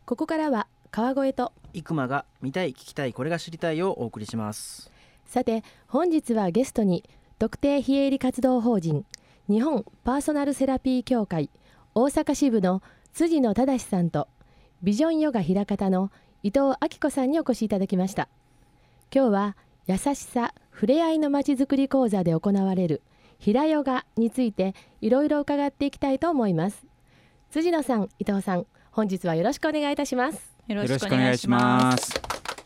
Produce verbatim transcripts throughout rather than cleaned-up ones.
ここからは川越と生間が見たい聞きたいこれが知りたいをお送りします。 さて本日はゲストに特定非営利活動法人日本パーソナルセラピー協会大阪支部の辻野忠さんとビジョンヨガひらかたの伊藤明子さんにお越しいただきました。今日は優しさふれあいのまちづくり講座で行われるひらヨガについていろいろ伺っていきたいと思います。辻野さん、伊藤さん、本日はよろしくお願いいたします。 よろしくお願いします。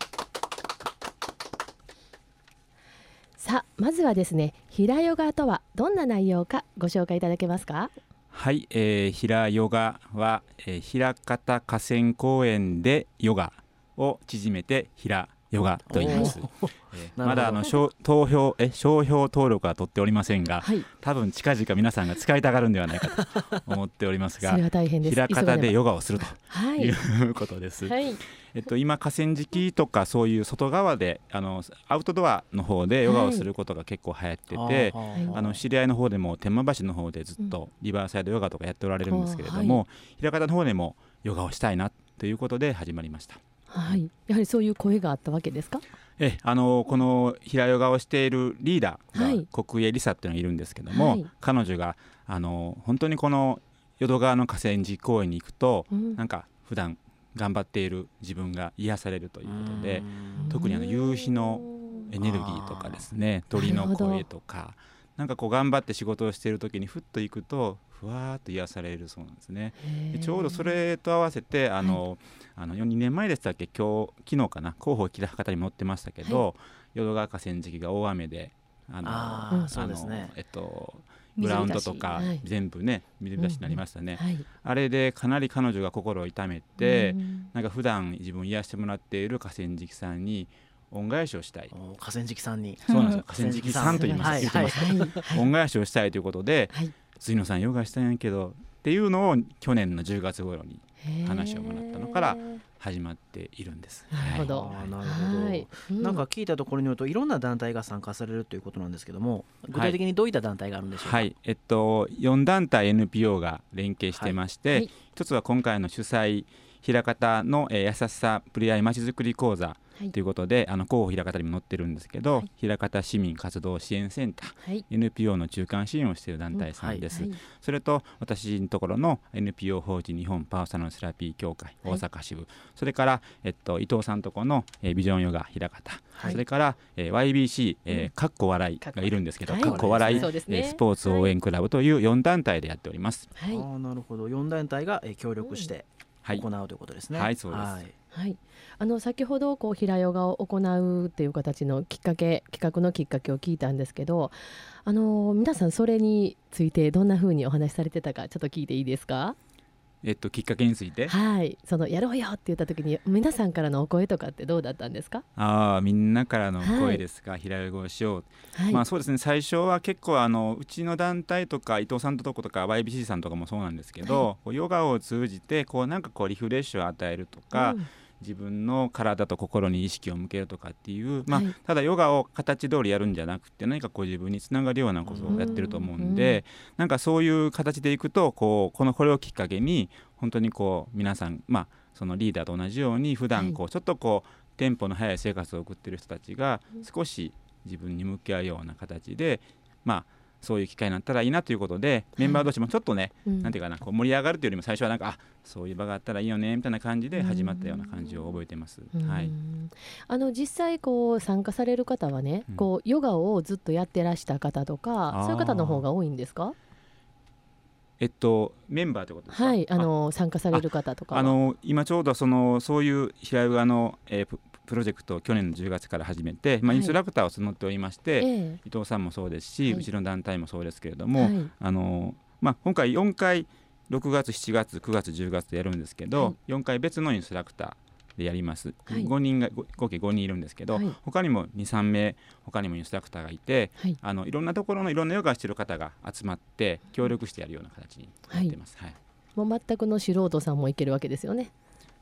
さあ、まずはですね、ひらヨガとはどんな内容かご紹介いただけますか。 はい、えー、ひらヨガは、えー、ひらかた河川公園でヨガを縮めてひらヨガと言います。えー、まだあの投票え商標登録は取っておりませんが、はい、多分近々皆さんが使いたがるんではないかと思っておりますが、 それは大変です。 ひらかたでヨガをするとはいいうことです。 はい、 えっと、今河川敷とかそういう外側であのアウトドアの方でヨガをすることが結構流行ってて、はい、あの知り合いの方でも天満橋の方でずっとリバーサイドヨガとかやっておられるんですけれども、うん、ひらかたの方でもヨガをしたいなということで始まりました。 はい、やはりそういう声があったわけですか。 えあのこのひらヨガをしているリーダーが、はい、国営リサっていうのがいるんですけども、はい、彼女があの本当にこの淀川の河川敷公園に行くと、うん、なんか普段頑張っている自分が癒されるということで、特にあの夕日のエネルギーとかですね、鳥の声とか、なんかこう頑張って仕事をしている時にふっと行くとふわーっと癒されるそうなんですね。でちょうどそれと合わせてあの、はい、あのにねんまえでしたっけ、今日昨日かな、広報ひらかたにも載ってましたけど、はい、淀川河川敷が大雨であのあそうですね、 えっとグラウンドとか全部ね水浸しになりましたね、 うんうんはい、 あれでかなり彼女が心を痛めて、うん、なんか普段自分を癒してもらっている河川敷さんに恩返しをしたい。 河川敷さんにそうなんですよ、河川敷さんと言います、はいはいはい、恩返しをしたいということで、はい、辻野さんヨガしたんやけどっていうのを去年のじゅうがつ頃に話をもらったのから始まっているんです。 なるほど、 はい、なるほど、はい、うん、なんか聞いたところによるといろんな団体が参加されるということなんですけども、具体的にどういった団体があるんでしょうか。 はい、えっと、よん団体 エヌピーオー が連携してまして、はいはい、一つは今回の主催ひらかたの、えー、優しさふれあいまちづくり講座ということで、はい、あの広報ひらかたにも載ってるんですけど、はい、ひらかた市民活動支援センター、はい、エヌピーオー の中間支援をしている団体さんです、うんはい、それと私のところの エヌピーオー 法人日本パーソナルセラピー協会大阪支部、はい、それから、えっと、伊藤さんとこの、えー、ビジョンヨガひらかた、はい、それから、えー、ワイビーシー、えー、かっこ笑いがいるんですけど、かっこ笑い、はいねえー、スポーツ応援クラブというよん団体でやっております。 はい、あなるほど、よん団体が、えー、協力して行うということですね。 はい、はい、そうです、 はいはい、あの先ほどこうひらヨガを行うという形のきっかけ企画のきっかけを聞いたんですけど、あの皆さんそれについてどんなふうにお話しされてたかちょっと聞いていいですか。 えっと、きっかけについて、 はい、そのやろうよって言った時に皆さんからのお声とかってどうだったんですか。 あみんなからの声ですか、はい、ひらヨガをしよう、はい、まあそうですね、最初は結構あのうちの団体とか伊藤さんとことか ワイビーシー さんとかもそうなんですけど、はい、ヨガを通じてこうなんかこうリフレッシュを与えるとか、うん、自分の体と心に意識を向けるとかっていう、まあはい、ただヨガを形通りやるんじゃなくて何かこう自分につながるようなことをやってると思うんで、うん、なんかそういう形でいくとこうこのこれをきっかけに本当にこう皆さん、まあ、そのリーダーと同じように普段こうちょっとこうテンポの速い生活を送っている人たちが少し自分に向き合うような形で、まあそういう機会になったらいいなということで、メンバー同士もちょっとね、はい、なんていうかな、こう盛り上がるというよりも最初はなんかあそういう場があったらいいよねみたいな感じで始まったような感じを覚えてます。はい、 あの実際こう参加される方はね、うん、こうヨガをずっとやってらした方とかそういう方の方が多いんですか。 えっと、メンバーということですか。 はい、あの参加される方とかはあの今ちょうどそのそういうひらヨガの、えー、プ, プロジェクトを去年のじゅうがつから始めて、まあ、インストラクターを募っておりまして、はい、伊藤さんもそうですし、はい、うちの団体もそうですけれども、はい、あのまあ、今回よんかいろくがつしちがつくがつじゅうがつとやるんですけど、はい、よんかい別のインストラクターでやります、はい、ごにんが合計ごにんいるんですけど、はい、他にも にさんめい他にもインストラクターがいて、はい、あのいろんなところのいろんなヨガをしている方が集まって協力してやるような形になっています、はいはい、 もう全くの素人さんもいけるわけですよね。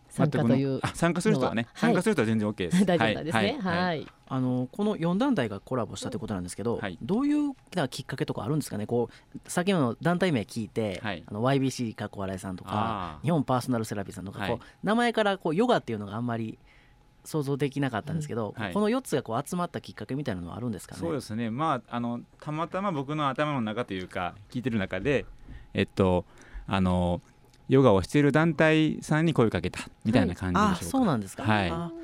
参加という、 あ参加する人はね、はい、参加する人は全然 OK です。 大丈夫なんですね。はい、はい、 あのこのよん団体がコラボしたということなんですけど、はい、どういうきっかけとかあるんですかね。こう先ほどの団体名聞いて、はい、あの ワイビーシー かっこ笑いさんとか日本パーソナルセラピーさんとか、はい、こう名前からこうヨガっていうのがあんまり想像できなかったんですけど、うんはい、このよっつがこう集まったきっかけみたいなのはあるんですかね。 そうですね、まあ、あのたまたま僕の頭の中というか聞いてる中で、えっとあのヨガをしている団体さんに声をかけたみたいな感じでしょうか。はい、あ、 そうなんですか。はい、はい、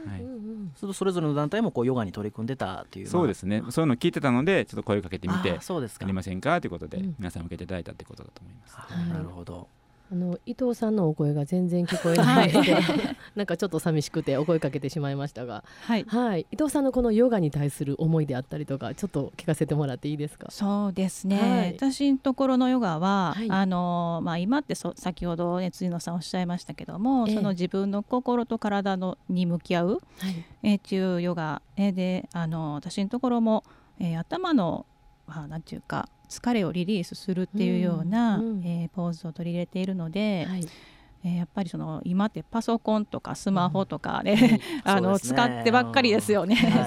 それぞれの団体もこうヨガに取り組んでたっていう。 そうですね、そういうのを聞いてたのでちょっと声をかけてみて、あ、そうですか、やりませんかということで、うん、皆さん受けていただいたということだと思います。 はい、なるほど。 あの伊藤さんのお声が全然聞こえないのでなんかちょっと寂しくてお声かけてしまいましたが、はい、はい、伊藤さんのこのヨガに対する思いであったりとかちょっと聞かせてもらっていいですか。 そうですね、はい、私のところのヨガは、はい、あのまあ、今ってそ先ほど、ね、辻野さんおっしゃいましたけども、えー、その自分の心と体のに向き合う、はい、えー、っていうヨガ、えー、であの私のところも、えー、頭の、まあ、なんていうか疲れをリリースするっていうような、うんうん、えー、ポーズを取り入れているので、はい、えー、やっぱりその今ってパソコンとかスマホとかね、うん、あの、ね、使ってばっかりですよね。はい、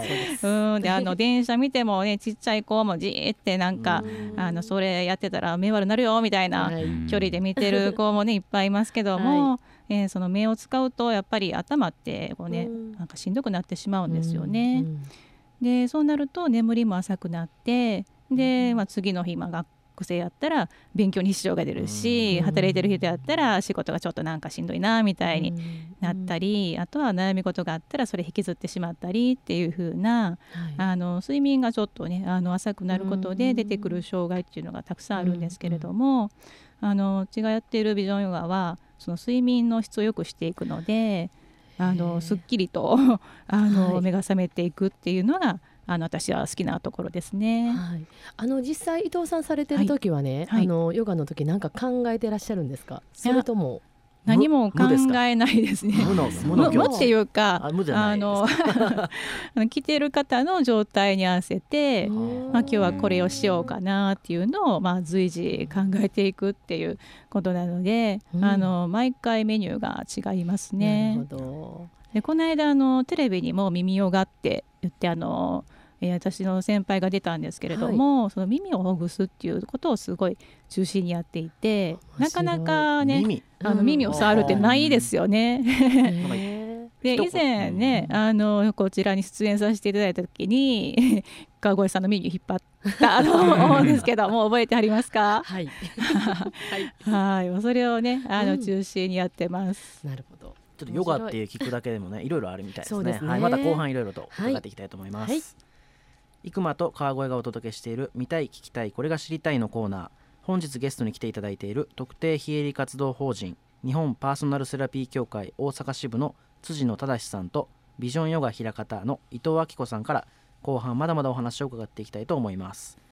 うんであの電車見てもねちっちゃい子もじーってなんかあのそれやってたら目悪なるよみたいな距離で見てる子もねいっぱいいますけども、はい、えー、その目を使うとやっぱり頭ってこう、ね、なんかしんどくなってしまうんですよね。うんうん、でそうなると眠りも浅くなってで、まあ、次の日、まあ、学生やったら勉強に支障が出るし、働いてる人やったら仕事がちょっとなんかしんどいなみたいになったり、あとは悩み事があったらそれ引きずってしまったりっていう風な、はい、あの睡眠がちょっとねあの浅くなることで出てくる障害っていうのがたくさんあるんですけれども、あのうちがやっているビジョンヨガはその睡眠の質を良くしていくので、あのすっきりとあの、はい、目が覚めていくっていうのがあの私は好きなところですね。 はい、あの実際伊藤さんされてる時はね、はいはい、あのヨガの時何か考えてらっしゃるんですか。それとも何も考えないですね。無の無の無っていうか、ああの来てる方の状態に合わせて、まあ、今日はこれをしようかなっていうのを、まあ、随時考えていくっていうことなので、うん、あの毎回メニューが違いますね。なるほど。でこの間あのテレビにも耳ヨガって言ってあのえー、私の先輩が出たんですけれども、はい、その耳をほぐすっていうことをすごい中心にやっていて、なかなかね 耳, あの耳を触るってないですよね。で以前ね、あのこちらに出演させていただいた時に川越さんの耳を引っ張ったと思うんですけどもう覚えてありますか。はい、はい、それをねあの中心にやってます。 うん、なるほど。 ちょっとヨガって聞くだけでもねいろいろあるみたいです ね, ですね、はい、また後半いろいろと伺っていきたいと思います。はいはい、生馬と川越がお届けしている見たい聞きたいこれが知りたいのコーナー、本日ゲストに来ていただいている特定非営利活動法人日本パーソナルセラピー協会大阪支部の辻野忠さんとビジョンヨガひらかたの伊藤明子さんから後半まだまだお話を伺っていきたいと思います。